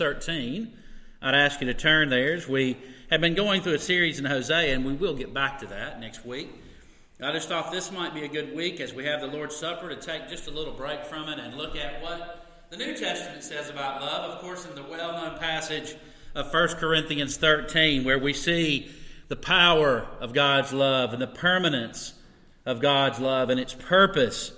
13. I'd ask you to turn there as we have been going through a series in Hosea, and we will get back to that next week. I just thought this might be a good week as we have the Lord's Supper to take just a little break from it and look at what the New Testament says about love. Of course, in the well-known passage of 1 Corinthians 13, where we see the power of God's love and the permanence of God's love and its purpose.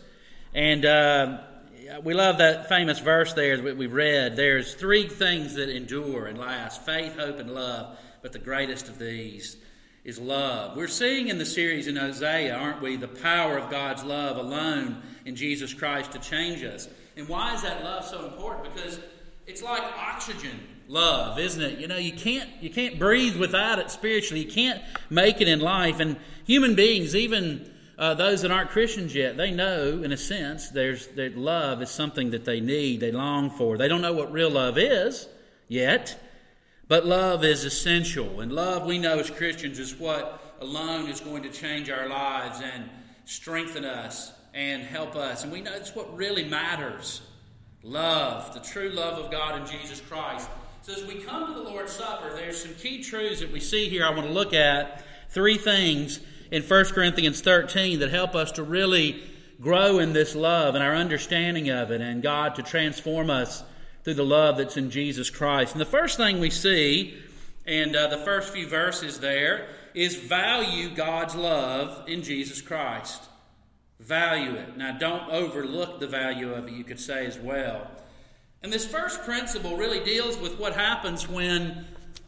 And we love that famous verse there that we read. There's three things that endure and last: faith, hope, and love. But the greatest of these is love. We're seeing in the series in Hosea, aren't we, the power of God's love alone in Jesus Christ to change us. And why is that love so important? Because it's like oxygen, love, isn't it? You know, you can't breathe without it spiritually. You can't make it in life. And human beings, even those that aren't Christians yet, they know, in a sense, that love is something that they need, they long for. They don't know what real love is yet, but love is essential. And love, we know as Christians, is what alone is going to change our lives and strengthen us and help us. And we know it's what really matters. Love, the true love of God in Jesus Christ. So as we come to the Lord's Supper, there's some key truths that we see here I want to look at. Three things in 1 Corinthians 13 that help us to really grow in this love and our understanding of it, and God to transform us through the love that's in Jesus Christ. And the first thing we see, and the first few verses there, is value God's love in Jesus Christ. Value it. Now, don't overlook the value of it, you could say as well. And this first principle really deals with what happens when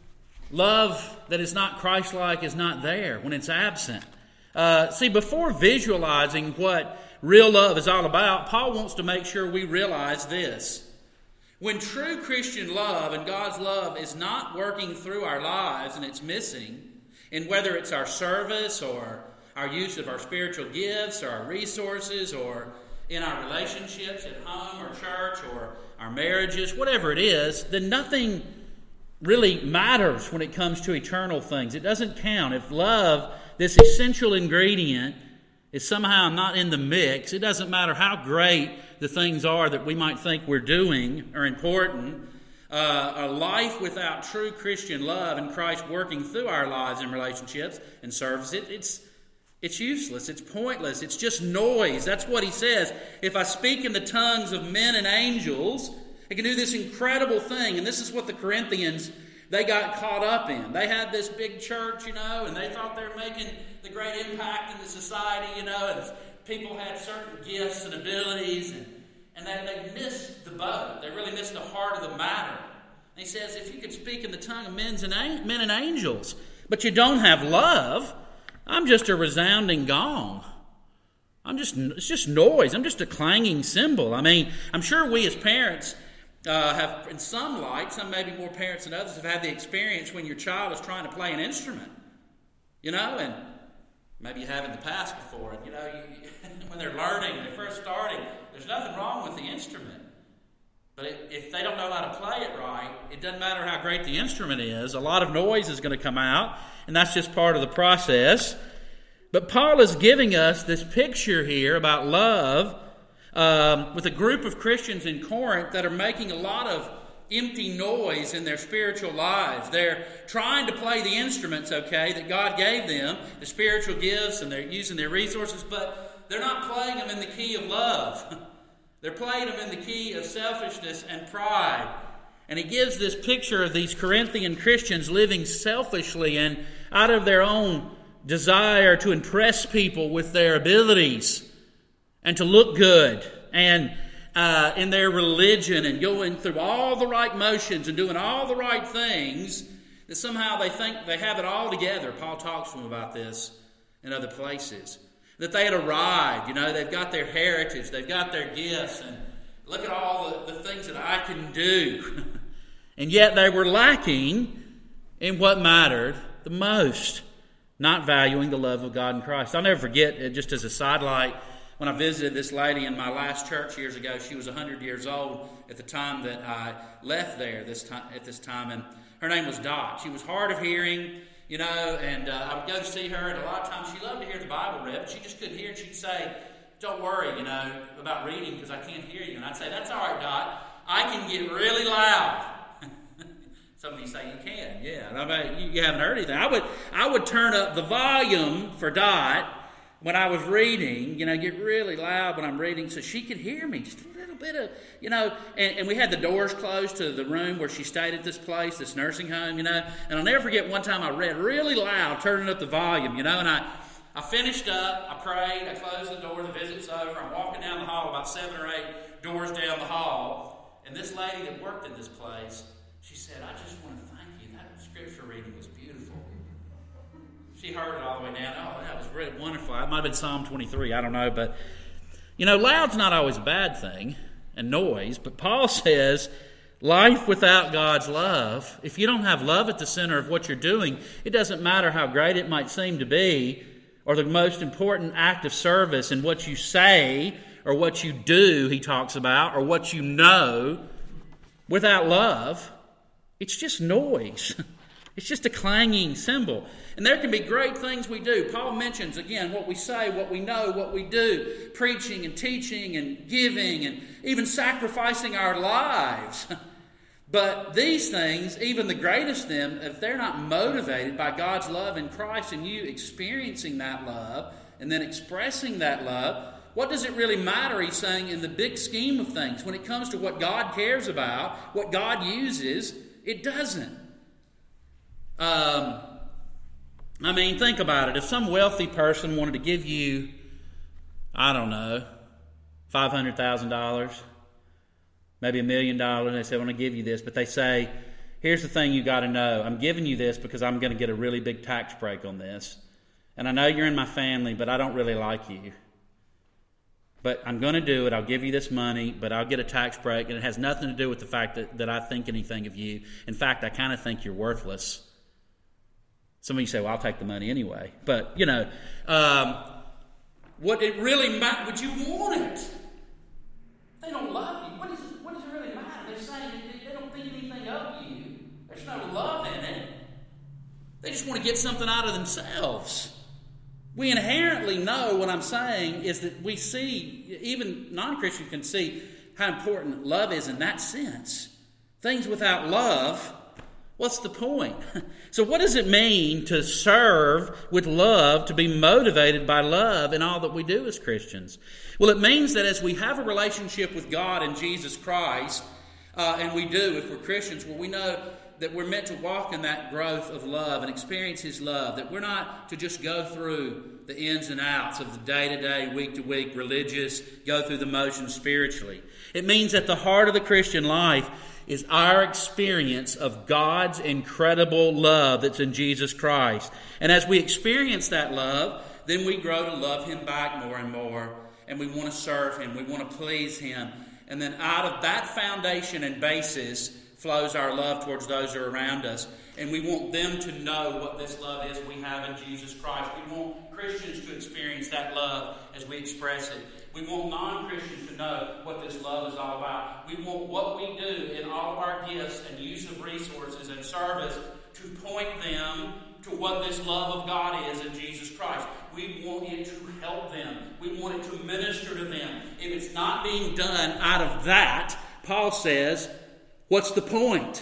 love that is not Christ-like is not there, when it's absent. See, before visualizing what real love is all about, Paul wants to make sure we realize this. When true Christian love and God's love is not working through our lives and it's missing, and whether it's our service or our use of our spiritual gifts or our resources or in our relationships at home or church or our marriages, whatever it is, then nothing really matters when it comes to eternal things. It doesn't count. If love, this essential ingredient, is somehow not in the mix, it doesn't matter how great the things are that we might think we're doing or important. A life without true Christian love and Christ working through our lives and relationships and service, it's useless, it's pointless, it's just noise. That's what he says. If I speak in the tongues of men and angels, I can do this incredible thing. And this is what the Corinthians, they got caught up in. They had this big church, and they thought they were making the great impact in the society, and people had certain gifts and abilities, and they missed the boat. They really missed the heart of the matter. And he says, if you could speak in the tongue of men and angels, but you don't have love, I'm just a resounding gong. It's just noise. I'm just a clanging cymbal. I mean, I'm sure we as parents have, in some light, some maybe more parents than others, have had the experience when your child is trying to play an instrument, and maybe you have in the past before, when they're learning, they're first starting, there's nothing wrong with the instrument. But if they don't know how to play it right, it doesn't matter how great the instrument is. A lot of noise is going to come out, and that's just part of the process. But Paul is giving us this picture here about love with a group of Christians in Corinth that are making a lot of empty noise in their spiritual lives. They're trying to play the instruments, that God gave them, the spiritual gifts, and they're using their resources, but they're not playing them in the key of love. They're playing them in the key of selfishness and pride. And he gives this picture of these Corinthian Christians living selfishly and out of their own desire to impress people with their abilities and to look good, and in their religion, and going through all the right motions and doing all the right things, that somehow they think they have it all together. Paul talks to them about this in other places. That they had arrived, they've got their heritage, they've got their gifts, and look at all the things that I can do. And yet they were lacking in what mattered the most, not valuing the love of God in Christ. I'll never forget, just as a sidelight, when I visited this lady in my last church years ago. She was 100 years old at the time that I left there at this time, and her name was Dot. She was hard of hearing, and I would go to see her, and a lot of times she loved to hear the Bible read, but she just couldn't hear it. She'd say, don't worry, about reading because I can't hear you. And I'd say, that's all right, Dot. I can get really loud. say you can. Yeah, I mean, you haven't heard anything. I would turn up the volume for Dot when I was reading, get really loud when I'm reading so she could hear me. Just a little bit of, and we had the doors closed to the room where she stayed at this place, this nursing home, and I'll never forget one time I read really loud, turning up the volume, and I finished up, I prayed, I closed the door, the visit's over, I'm walking down the hall, about 7 or 8 doors down the hall, and this lady that worked in this place, she said, I just want to thank you, that scripture reading was beautiful. She heard it all the way down. Oh, that was really wonderful. It might have been Psalm 23. I don't know. But, loud's not always a bad thing, and noise. But Paul says, life without God's love, if you don't have love at the center of what you're doing, it doesn't matter how great it might seem to be, or the most important act of service in what you say, or what you do, he talks about, or what you know. Without love, it's just noise. It's just a clanging cymbal. And there can be great things we do. Paul mentions, again, what we say, what we know, what we do. Preaching and teaching and giving and even sacrificing our lives. But these things, even the greatest of them, if they're not motivated by God's love in Christ and you experiencing that love and then expressing that love, what does it really matter, he's saying, in the big scheme of things? When it comes to what God cares about, what God uses, it doesn't. Think about it. If some wealthy person wanted to give you, I don't know, $500,000, maybe $1 million, and they say, I want to give you this, but they say, here's the thing you got to know. I'm giving you this because I'm going to get a really big tax break on this. And I know you're in my family, but I don't really like you. But I'm going to do it. I'll give you this money, but I'll get a tax break. And it has nothing to do with the fact that I think anything of you. In fact, I kind of think you're worthless. Some of you say, well, I'll take the money anyway. But, what it really matters, would you want it? They don't love you. What does it really matter? They're saying they don't think anything of you. There's no love in it. They just want to get something out of themselves. We inherently know what I'm saying is that we see, even non-Christians can see how important love is in that sense. Things without love, what's the point? So what does it mean to serve with love, to be motivated by love in all that we do as Christians? Well, it means that as we have a relationship with God and Jesus Christ, and we do if we're Christians, well, we know that we're meant to walk in that growth of love and experience His love, that we're not to just go through the ins and outs of the day-to-day, week-to-week religious, go through the motions spiritually. It means that the heart of the Christian life is our experience of God's incredible love that's in Jesus Christ. And as we experience that love, then we grow to love Him back more and more, and we want to serve Him, we want to please Him. And then out of that foundation and basis flows our love towards those who are around us. And we want them to know what this love is we have in Jesus Christ. We want Christians to experience that love as we express it. We want non-Christians to know what this love is all about. We want what we do in all of our gifts and use of resources and service to point them to what this love of God is in Jesus Christ. We want it to help them. We want it to minister to them. If it's not being done out of that, Paul says, what's the point?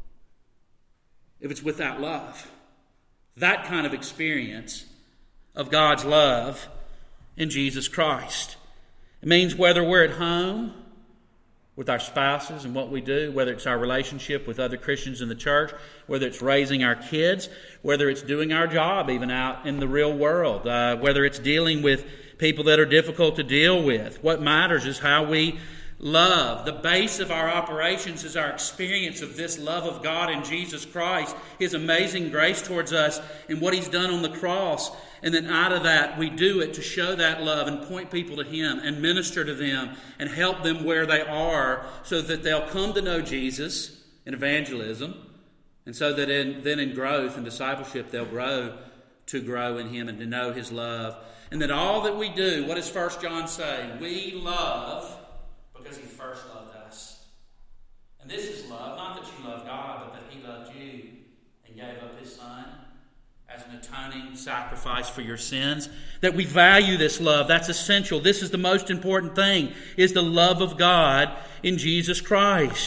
If it's without love. That kind of experience of God's love in Jesus Christ. It means whether we're at home with our spouses and what we do, whether it's our relationship with other Christians in the church, whether it's raising our kids, whether it's doing our job even out in the real world, whether it's dealing with people that are difficult to deal with. What matters is how we love. The base of our operations is our experience of this love of God in Jesus Christ, His amazing grace towards us and what He's done on the cross. And then out of that, we do it to show that love and point people to Him and minister to them and help them where they are so that they'll come to know Jesus in evangelism. And so that then in growth and discipleship, they'll grow in Him and to know His love. And that all that we do, what does 1 John say? We love because He first loved us. And this is love, not that you love God, but that He loved you and gave up His Son as an atoning sacrifice for your sins. That we value this love. That's essential. This is the most important thing, is the love of God in Jesus Christ.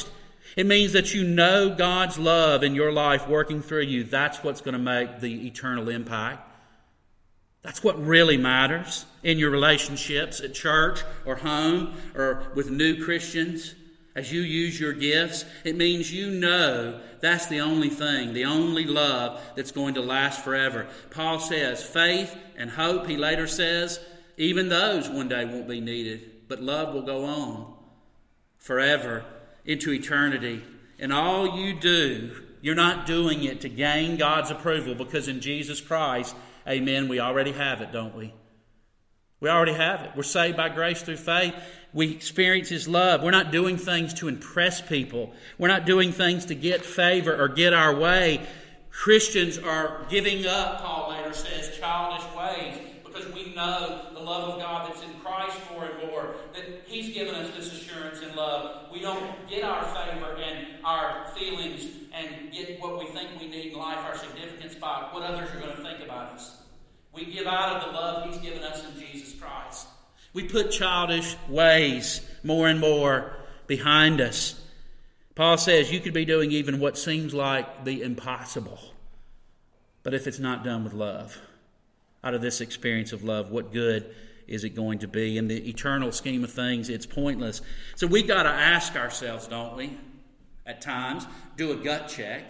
It means that you know God's love in your life working through you. That's what's going to make the eternal impact. That's what really matters in your relationships at church or home or with new Christians. As you use your gifts, it means you know that's the only thing, the only love that's going to last forever. Paul says faith and hope, he later says, even those one day won't be needed, but love will go on forever into eternity. And all you do, you're not doing it to gain God's approval, because in Jesus Christ, amen, we already have it, don't we? We already have it. We're saved by grace through faith. We experience His love. We're not doing things to impress people. We're not doing things to get favor or get our way. Christians are giving up, Paul later says, childish ways, because we know the love of God that's in Christ more and more, that He's given us this assurance and love. We don't get our favor and our feelings and get what we think we need in life, our significance by what others are going to think about us. We give out of the love He's given us in Jesus Christ. We put childish ways more and more behind us. Paul says you could be doing even what seems like the impossible. But if it's not done with love, out of this experience of love, what good is it going to be? In the eternal scheme of things, it's pointless. So we've got to ask ourselves, don't we, at times, do a gut check,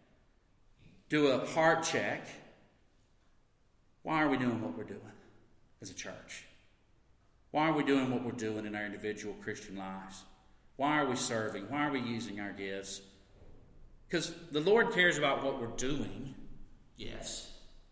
do a heart check. Why are we doing what we're doing as a church? Why are we doing what we're doing in our individual Christian lives? Why are we serving? Why are we using our gifts? Because the Lord cares about what we're doing, yes.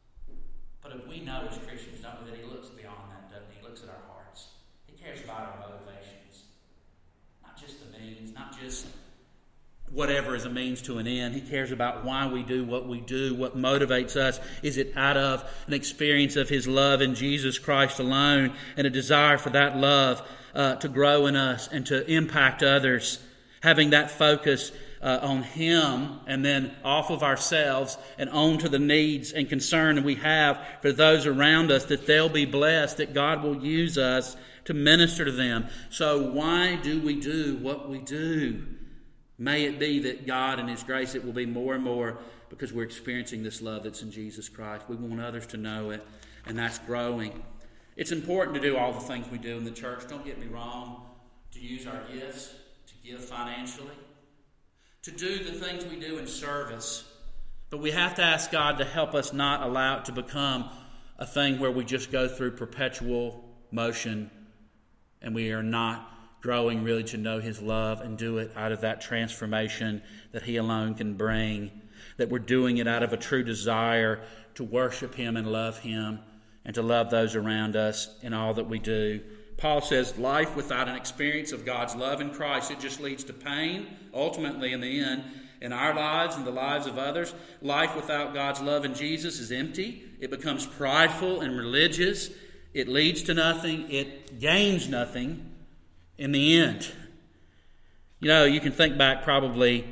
But if we know as Christians, don't we, that He looks beyond that, doesn't He? He looks at our hearts. He cares about our motivations. Not just the means, not just whatever is a means to an end. He cares about why we do what we do, what motivates us. Is it out of an experience of His love in Jesus Christ alone, and a desire for that love to grow in us and to impact others, having that focus on Him and then off of ourselves and on to the needs and concern that we have for those around us, that they'll be blessed, that God will use us to minister to them. So why do we do what we do? May it be that God in His grace, it will be more and more because we're experiencing this love that's in Jesus Christ. We want others to know it, and that's growing. It's important to do all the things we do in the church. Don't get me wrong. To use our gifts, to give financially, to do the things we do in service. But we have to ask God to help us not allow it to become a thing where we just go through perpetual motion and we are not growing really to know His love and do it out of that transformation that He alone can bring. That we're doing it out of a true desire to worship Him and love Him and to love those around us in all that we do. Paul says life without an experience of God's love in Christ, it just leads to pain, ultimately in the end, in our lives and the lives of others. Life without God's love in Jesus is empty. It becomes prideful and religious. It leads to nothing. It gains nothing in the end. You know, you can think back probably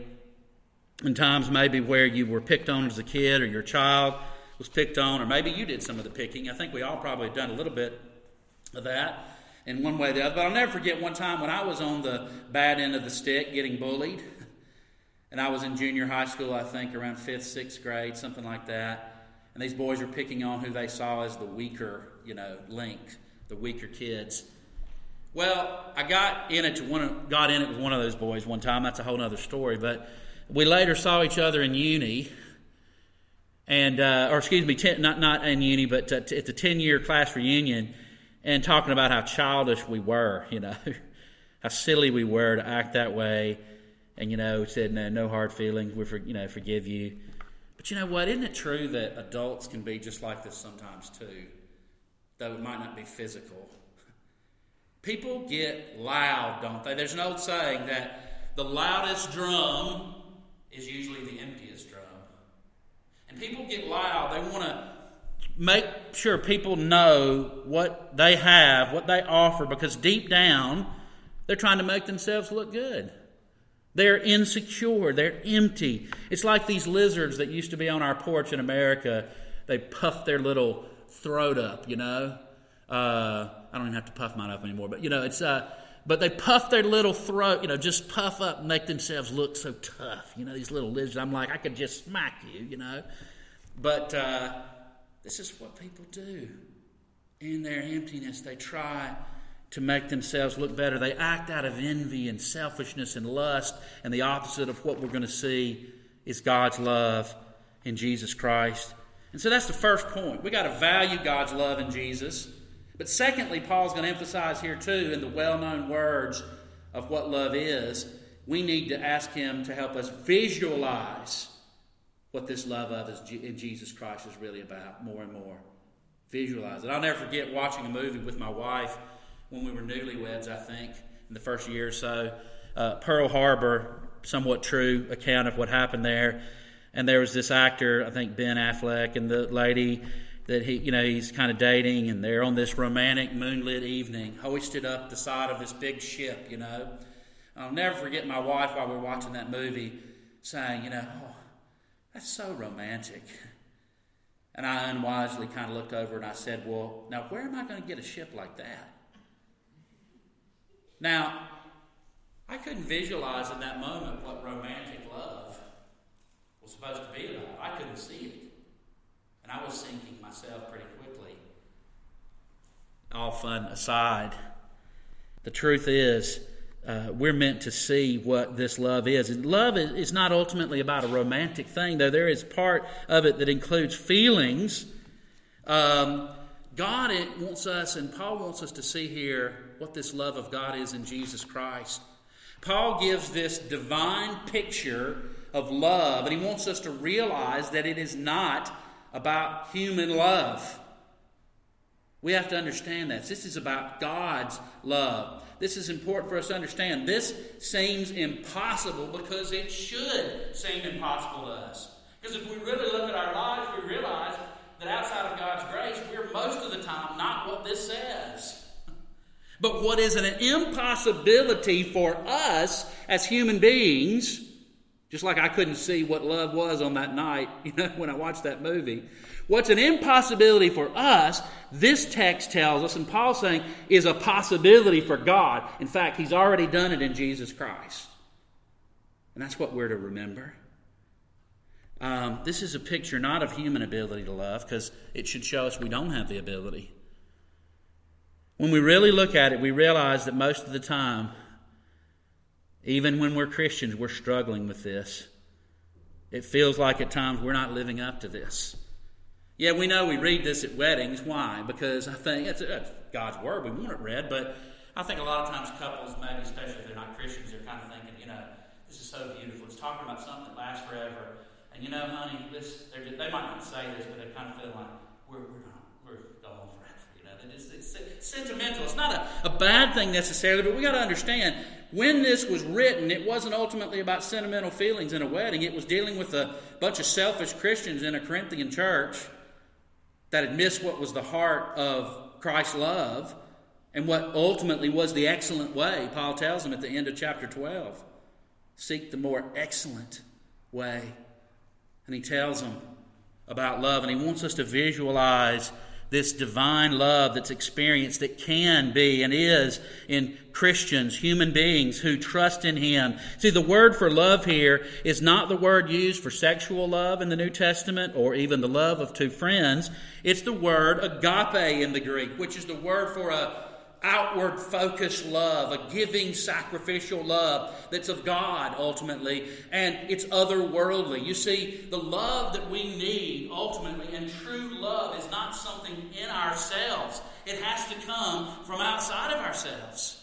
in times maybe where you were picked on as a kid, or your child was picked on, or maybe you did some of the picking. I think we all probably have done a little bit of that in one way or the other. But I'll never forget one time when I was on the bad end of the stick getting bullied. And I was in junior high school, I think, around 5th, 6th grade, something like that. And these boys were picking on who they saw as the weaker, link, the weaker kids. Well, I got in it with one of those boys one time. That's a whole other story. But we later saw each other in uni, and not in uni, but at the 10-year class reunion, and talking about how childish we were, how silly we were to act that way, and said no hard feelings. We forgive you. But you know what? Isn't it true that adults can be just like this sometimes too, though it might not be physical? People get loud, don't they? There's an old saying that the loudest drum is usually the emptiest drum. And people get loud. They want to make sure people know what they have, what they offer, because deep down, they're trying to make themselves look good. They're insecure. They're empty. It's like these lizards that used to be on our porch in America. They puff their little throat up, I don't even have to puff mine up anymore, but it's But they puff their little throat, just puff up and make themselves look so tough. These little lizards. I'm like, I could just smack you, But this is what people do. In their emptiness, they try to make themselves look better. They act out of envy and selfishness and lust, and the opposite of what we're going to see is God's love in Jesus Christ. And so that's the first point. We've got to value God's love in Jesus. But secondly, Paul's going to emphasize here too, in the well-known words of what love is, we need to ask him to help us visualize what this love of in Jesus Christ is really about more and more. Visualize it. I'll never forget watching a movie with my wife when we were newlyweds, I think, in the first year or so. Pearl Harbor, somewhat true account of what happened there. And there was this actor, I think Ben Affleck, and the lady that he's kind of dating, and they're on this romantic moonlit evening, hoisted up the side of this big ship, I'll never forget my wife while we were watching that movie saying, oh, that's so romantic. And I unwisely kind of looked over and I said, well, now where am I going to get a ship like that? Now, I couldn't visualize in that moment what romantic love was supposed to be about. I couldn't see it. And I was sinking myself pretty quickly. All fun aside, the truth is, we're meant to see what this love is. And love is not ultimately about a romantic thing, though there is part of it that includes feelings. God wants us, and Paul wants us to see here what this love of God is in Jesus Christ. Paul gives this divine picture of love, and he wants us to realize that it is not about human love. We have to understand that. This is about God's love. This is important for us to understand. This seems impossible because it should seem impossible to us. Because if we really look at our lives, we realize that outside of God's grace, we're most of the time not what this says. But what is an impossibility for us as human beings, just like I couldn't see what love was on that night, when I watched that movie. What's an impossibility for us, this text tells us, and Paul's saying, is a possibility for God. In fact, he's already done it in Jesus Christ. And that's what we're to remember. This is a picture not of human ability to love, because it should show us we don't have the ability. When we really look at it, we realize that most of the time, even when we're Christians, we're struggling with this. It feels like at times we're not living up to this. Yeah, we know we read this at weddings. Why? Because I think it's God's Word. We want it read. But I think a lot of times couples, maybe especially if they're not Christians, they're kind of thinking, this is so beautiful. It's talking about something that lasts forever. And honey, they might not say this, but they kind of feel like we're going forever. It's sentimental. It's not a bad thing necessarily, but we got to understand, when this was written, it wasn't ultimately about sentimental feelings in a wedding. It was dealing with a bunch of selfish Christians in a Corinthian church that had missed what was the heart of Christ's love and what ultimately was the excellent way. Paul tells them at the end of chapter 12, seek the more excellent way. And he tells them about love, and he wants us to visualize this divine love that's experienced, that can be and is in Christians, human beings who trust in Him. See, the word for love here is not the word used for sexual love in the New Testament or even the love of two friends. It's the word agape in the Greek, which is the word for a outward focused love, a giving sacrificial love that's of God ultimately, and it's otherworldly. You see, the love that we need ultimately, and true love, is not something in ourselves. It has to come from outside of ourselves.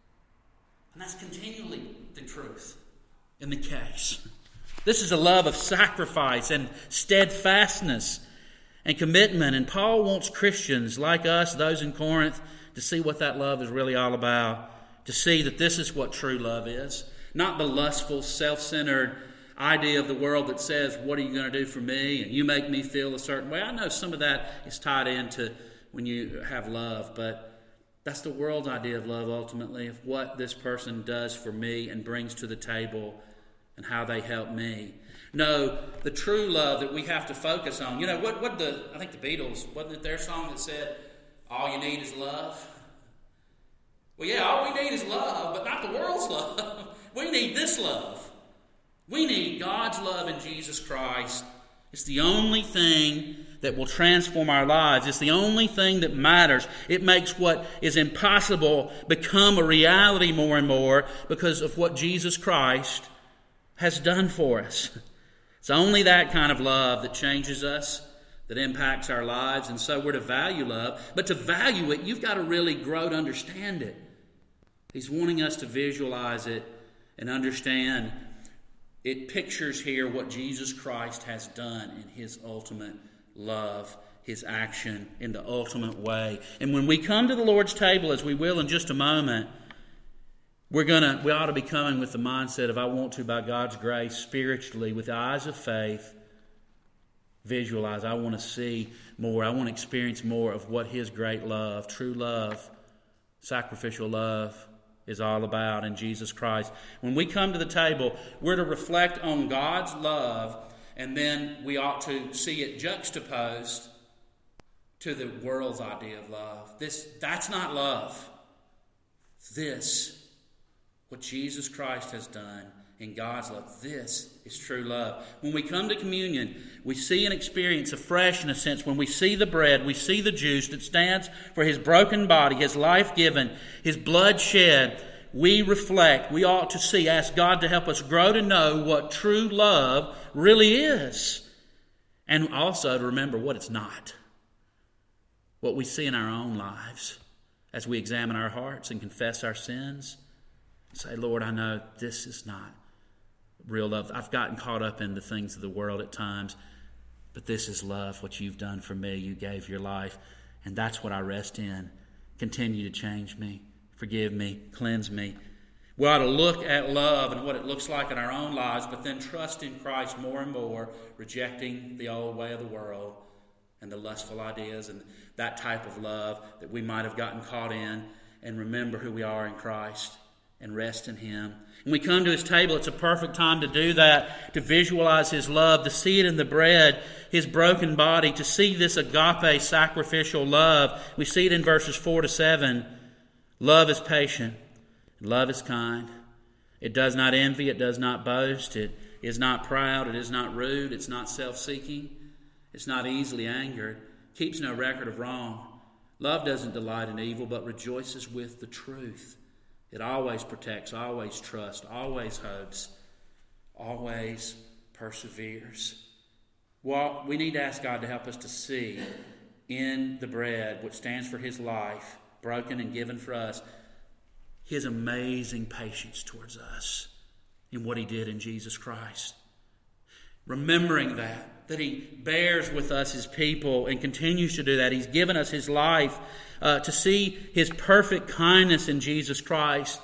And that's continually the truth in the case. This is a love of sacrifice and steadfastness and commitment, and Paul wants Christians like us, those in Corinth, to see what that love is really all about, to see that this is what true love is. Not the lustful, self-centered idea of the world that says, what are you going to do for me? And you make me feel a certain way. I know some of that is tied into when you have love, but that's the world's idea of love ultimately, of what this person does for me and brings to the table and how they help me. No, the true love that we have to focus on. I think the Beatles, wasn't it their song that said, all you need is love? Well, yeah, all we need is love, but not the world's love. We need this love. We need God's love in Jesus Christ. It's the only thing that will transform our lives. It's the only thing that matters. It makes what is impossible become a reality more and more because of what Jesus Christ has done for us. It's only that kind of love that changes us, that impacts our lives, and so we're to value love. But to value it, you've got to really grow to understand it. He's wanting us to visualize it and understand. It pictures here what Jesus Christ has done in His ultimate love, His action in the ultimate way. And when we come to the Lord's table, as we will in just a moment, we ought to be coming with the mindset of, I want to, by God's grace, spiritually, with the eyes of faith, visualize. I want to see more. I want to experience more of what His great love, true love, sacrificial love is all about in Jesus Christ. When we come to the table, we're to reflect on God's love, and then we ought to see it juxtaposed to the world's idea of love. That's not love. What Jesus Christ has done in God's love, this is true love. When we come to communion, we see and experience afresh, in a sense, when we see the bread, we see the juice that stands for His broken body, His life given, His blood shed. We reflect, we ought to see, ask God to help us grow to know what true love really is. And also to remember what it's not. What we see in our own lives as we examine our hearts and confess our sins. Say, Lord, I know this is not real love. I've gotten caught up in the things of the world at times, but this is love, what You've done for me. You gave Your life, and that's what I rest in. Continue to change me, forgive me, cleanse me. We ought to look at love and what it looks like in our own lives, but then trust in Christ more and more, rejecting the old way of the world and the lustful ideas and that type of love that we might have gotten caught in, and remember who we are in Christ and rest in Him. When we come to His table, it's a perfect time to do that, to visualize His love, to see it in the bread, His broken body, to see this agape sacrificial love. We see it in verses 4 to 7. Love is patient. Love is kind. It does not envy. It does not boast. It is not proud. It is not rude. It's not self-seeking. It's not easily angered. Keeps no record of wrong. Love doesn't delight in evil, but rejoices with the truth. It always protects, always trusts, always hopes, always perseveres. Well, we need to ask God to help us to see in the bread, which stands for His life, broken and given for us, His amazing patience towards us in what He did in Jesus Christ. Remembering that He bears with us, His people, and continues to do that. He's given us His life to see His perfect kindness in Jesus Christ,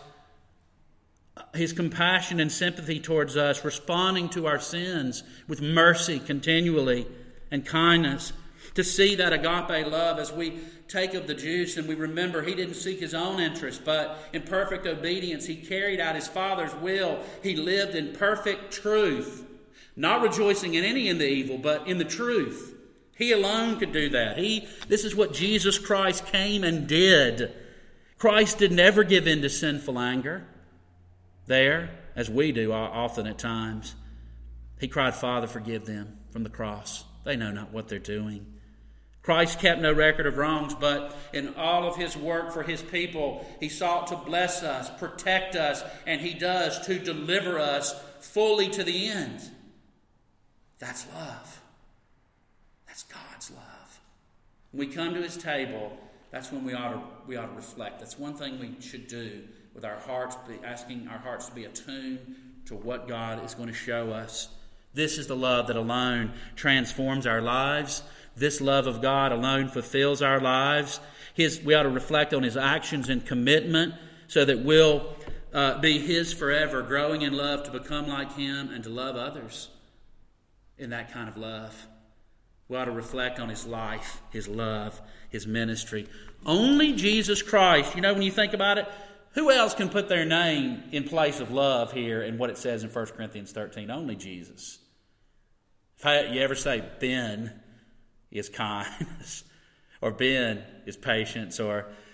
His compassion and sympathy towards us, responding to our sins with mercy continually and kindness. To see that agape love as we take of the juice and we remember He didn't seek His own interest, but in perfect obedience He carried out His Father's will. He lived in perfect truth, not rejoicing in any in the evil, but in the truth. He alone could do that. This is what Jesus Christ came and did. Christ did never give in to sinful anger there, as we do often at times. He cried, Father, forgive them, from the cross. They know not what they're doing. Christ kept no record of wrongs, but in all of His work for His people, He sought to bless us, protect us, and He does to deliver us fully to the end. That's love. That's God's love. When we come to His table, that's when we ought to reflect. That's one thing we should do with our hearts, asking our hearts to be attuned to what God is going to show us. This is the love that alone transforms our lives. This love of God alone fulfills our lives. We ought to reflect on His actions and commitment so that we'll be His forever, growing in love to become like Him and to love others in that kind of love. We ought to reflect on His life, His love, His ministry. Only Jesus Christ, when you think about it, who else can put their name in place of love here in what it says in 1 Corinthians 13? Only Jesus. If you ever say Ben is kindness, or Ben is patience, or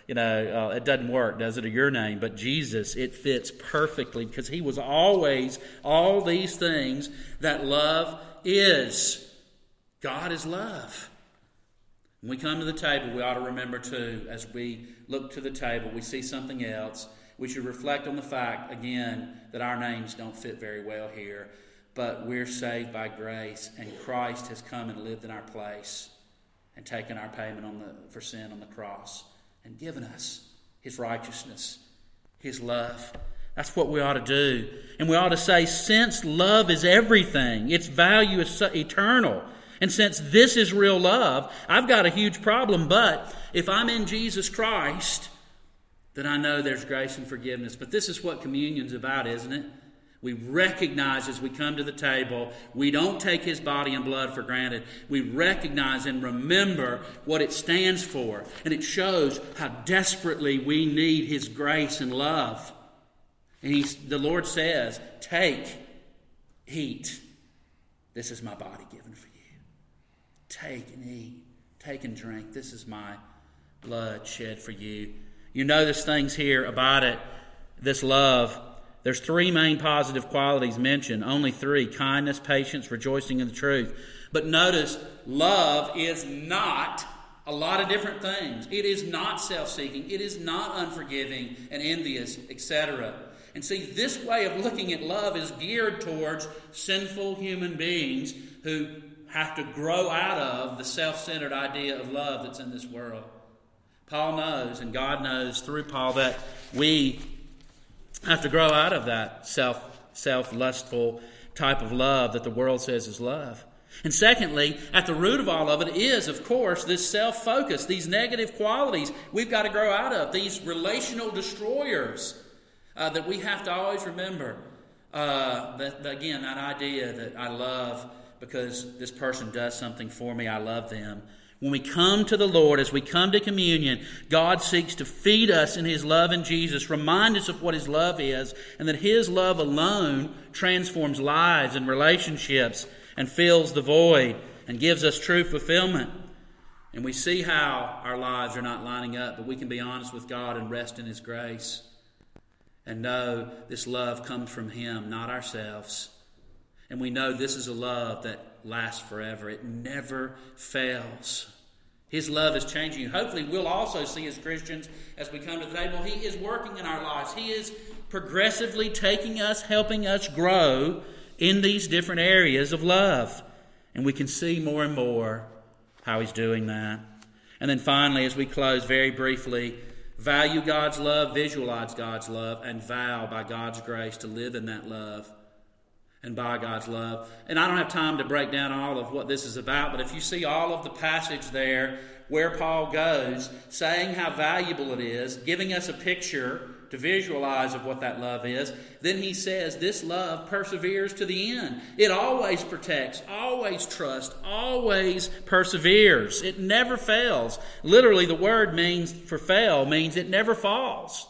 it doesn't work, does it, or your name, but Jesus, it fits perfectly because he was always all these things that love is. God is love. When we come to the table, we ought to remember too, as we look to the table, we see something else. We should reflect on the fact, again, that our names don't fit very well here, but we're saved by grace, and Christ has come and lived in our place and taken our payment for sin on the cross and given us his righteousness, his love. That's what we ought to do. And we ought to say, since love is everything, its value is eternal, and since this is real love, I've got a huge problem. But if I'm in Jesus Christ, then I know there's grace and forgiveness. But this is what communion's about, isn't it? We recognize as we come to the table, we don't take his body and blood for granted. We recognize and remember what it stands for. And it shows how desperately we need his grace and love. And the Lord says, take, eat. This is my body given for you. Take and eat. Take and drink. This is my blood shed for you. You notice things here about it, this love. There's three main positive qualities mentioned. Only three: kindness, patience, rejoicing in the truth. But notice, love is not a lot of different things. It is not self-seeking. It is not unforgiving and envious, etc. And see, this way of looking at love is geared towards sinful human beings who have to grow out of the self-centered idea of love that's in this world. Paul knows, and God knows through Paul, that we have to grow out of that self-lustful type of love that the world says is love. And secondly, at the root of all of it is, of course, this self-focus, these negative qualities we've got to grow out of, these relational destroyers that we have to always remember. That idea that I love because this person does something for me, I love them. When we come to the Lord, as we come to communion, God seeks to feed us in his love in Jesus, remind us of what his love is, and that his love alone transforms lives and relationships and fills the void and gives us true fulfillment. And we see how our lives are not lining up, but we can be honest with God and rest in his grace and know this love comes from him, not ourselves. And we know this is a love that lasts forever. It never fails. His love is changing you. Hopefully we'll also see as Christians, as we come to the table, he is working in our lives. He is progressively taking us, helping us grow in these different areas of love. And we can see more and more how he's doing that. And then finally, as we close very briefly, value God's love, visualize God's love, and vow by God's grace to live in that love. And by God's love. And I don't have time to break down all of what this is about, but if you see all of the passage there where Paul goes, saying how valuable it is, giving us a picture to visualize of what that love is, then he says this love perseveres to the end. It always protects, always trusts, always perseveres. It never fails. Literally, the word for fail means it never falls.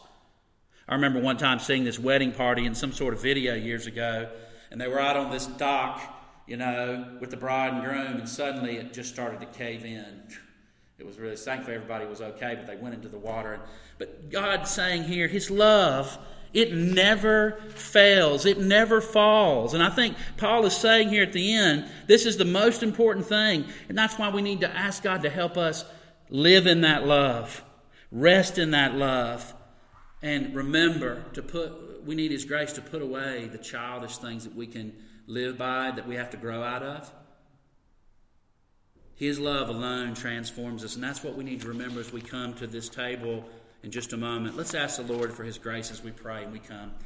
I remember one time seeing this wedding party in some sort of video years ago, and they were out on this dock, with the bride and groom, and suddenly it just started to cave in. It was really, thankfully everybody was okay, but they went into the water. But God's saying here, his love, it never fails. It never falls. And I think Paul is saying here at the end, this is the most important thing. And that's why we need to ask God to help us live in that love, rest in that love, and remember we need his grace to put away the childish things that we can live by, that we have to grow out of. His love alone transforms us, and that's what we need to remember as we come to this table in just a moment. Let's ask the Lord for his grace as we pray and we come.